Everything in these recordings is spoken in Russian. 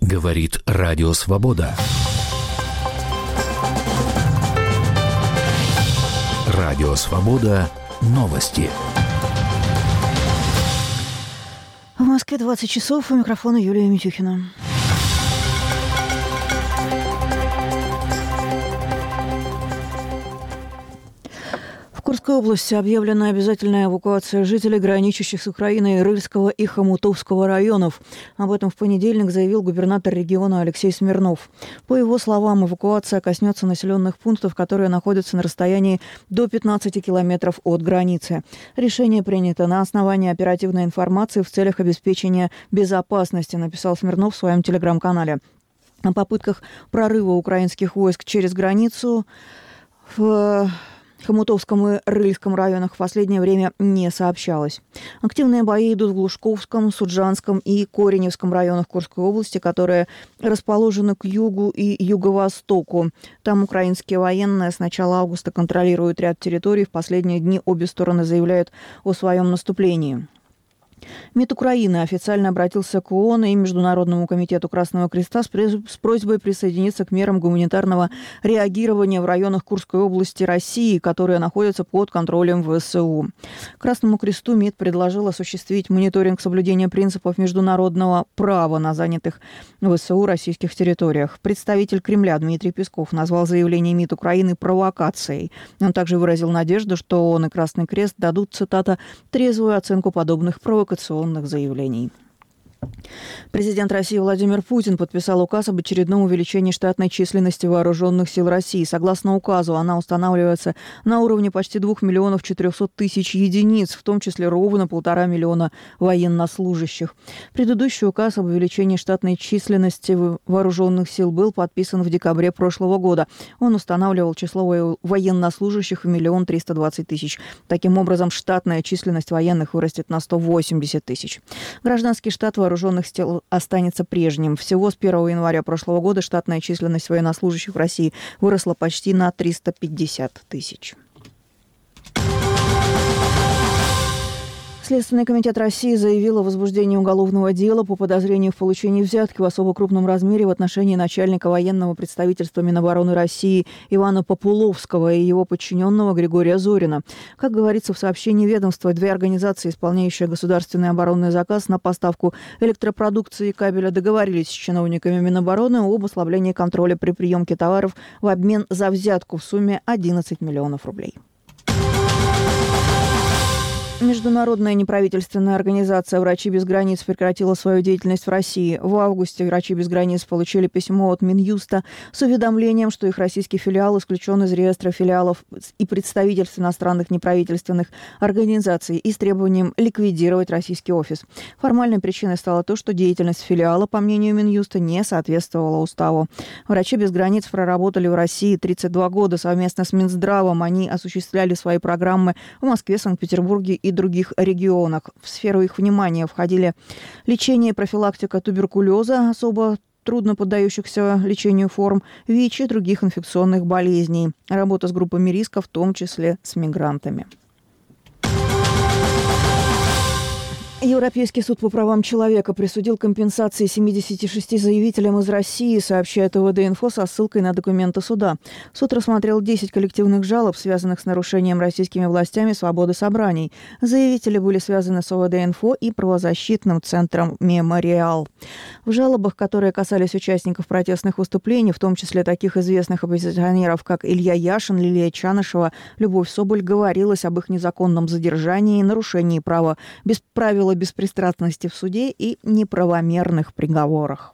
Говорит Радио Свобода. Радио Свобода. Новости. В Москве 20 часов. У микрофона Юлия Митюхина. В Курской области объявлена обязательная эвакуация жителей, граничащих с Украиной, Рыльского и Хомутовского районов. Об этом в понедельник заявил губернатор региона Алексей Смирнов. По его словам, эвакуация коснется населенных пунктов, которые находятся на расстоянии до 15 километров от границы. Решение принято на основании оперативной информации в целях обеспечения безопасности, написал Смирнов в своем телеграм-канале. О попытках прорыва украинских войск через границу в Хомутовском и Рыльском районах в последнее время не сообщалось. Активные бои идут в Глушковском, Суджанском и Кореневском районах Курской области, которые расположены к югу и юго-востоку. Там украинские военные с начала августа контролируют ряд территорий. В последние дни обе стороны заявляют о своем наступлении. МИД Украины официально обратился к ООН и Международному комитету Красного Креста с просьбой присоединиться к мерам гуманитарного реагирования в районах Курской области России, которые находятся под контролем ВСУ. Красному Кресту МИД предложил осуществить мониторинг соблюдения принципов международного права на занятых ВСУ российских территориях. Представитель Кремля Дмитрий Песков назвал заявление МИД Украины провокацией. Он также выразил надежду, что ООН и Красный Крест дадут, цитата, «трезвую оценку подобных провокационных заявлений». Президент России Владимир Путин подписал указ об очередном увеличении штатной численности вооруженных сил России. Согласно указу, она устанавливается на уровне почти 2 400 000 единиц, в том числе ровно 1,5 миллиона военнослужащих. Предыдущий указ об увеличении штатной численности вооруженных сил был подписан в декабре прошлого года. Он устанавливал число военнослужащих в 1 320 000. Таким образом, штатная численность военных вырастет на 180 000. Гражданский штат вооруженных сил останется прежним. Всего с 1 января прошлого года штатная численность военнослужащих в России выросла почти на 350 000. Следственный комитет России заявил о возбуждении уголовного дела по подозрению в получении взятки в особо крупном размере в отношении начальника военного представительства Минобороны России Ивана Популовского и его подчиненного Григория Зорина. Как говорится в сообщении ведомства, две организации, исполняющие государственный оборонный заказ на поставку электропродукции и кабеля, договорились с чиновниками Минобороны об ослаблении контроля при приемке товаров в обмен за взятку в сумме 11 миллионов рублей. Международная неправительственная организация «Врачи без границ» прекратила свою деятельность в России. В августе «Врачи без границ» получили письмо от Минюста с уведомлением, что их российский филиал исключен из реестра филиалов и представительств иностранных неправительственных организаций и с требованием ликвидировать российский офис. Формальной причиной стало то, что деятельность филиала, по мнению Минюста, не соответствовала уставу. «Врачи без границ» проработали в России 32 года. Совместно с Минздравом они осуществляли свои программы в Москве, Санкт-Петербурге и других регионах. В сферу их внимания входили лечение и профилактика туберкулеза, особо трудно поддающихся лечению форм, ВИЧ и других инфекционных болезней. Работа с группами риска, в том числе с мигрантами. Европейский суд по правам человека присудил компенсации 76 заявителям из России, сообщает ОВД-Инфо со ссылкой на документы суда. Суд рассмотрел 10 коллективных жалоб, связанных с нарушением российскими властями свободы собраний. Заявители были связаны с ОВД-Инфо и правозащитным центром «Мемориал». В жалобах, которые касались участников протестных выступлений, в том числе таких известных оппозиционеров, как Илья Яшин, Лилия Чанышева, Любовь Соболь, говорилось об их незаконном задержании, нарушении правила беспристрастности в суде и неправомерных приговорах.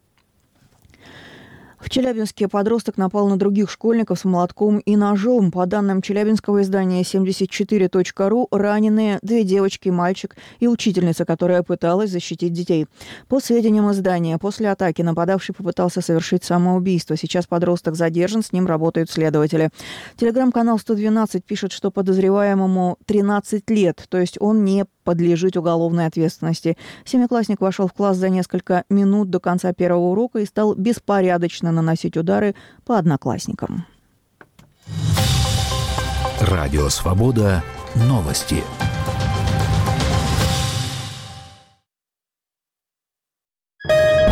В Челябинске подросток напал на других школьников с молотком и ножом. По данным челябинского издания 74.ru, раненые 2 девочки, мальчик и учительница, которая пыталась защитить детей. По сведениям издания, после атаки нападавший попытался совершить самоубийство. Сейчас подросток задержан, с ним работают следователи. Телеграм-канал 112 пишет, что подозреваемому 13 лет, то есть он не подлежит уголовной ответственности. Семиклассник вошел в класс за несколько минут до конца первого урока и стал беспорядочно наносить удары по одноклассникам. Радио Свобода. Новости.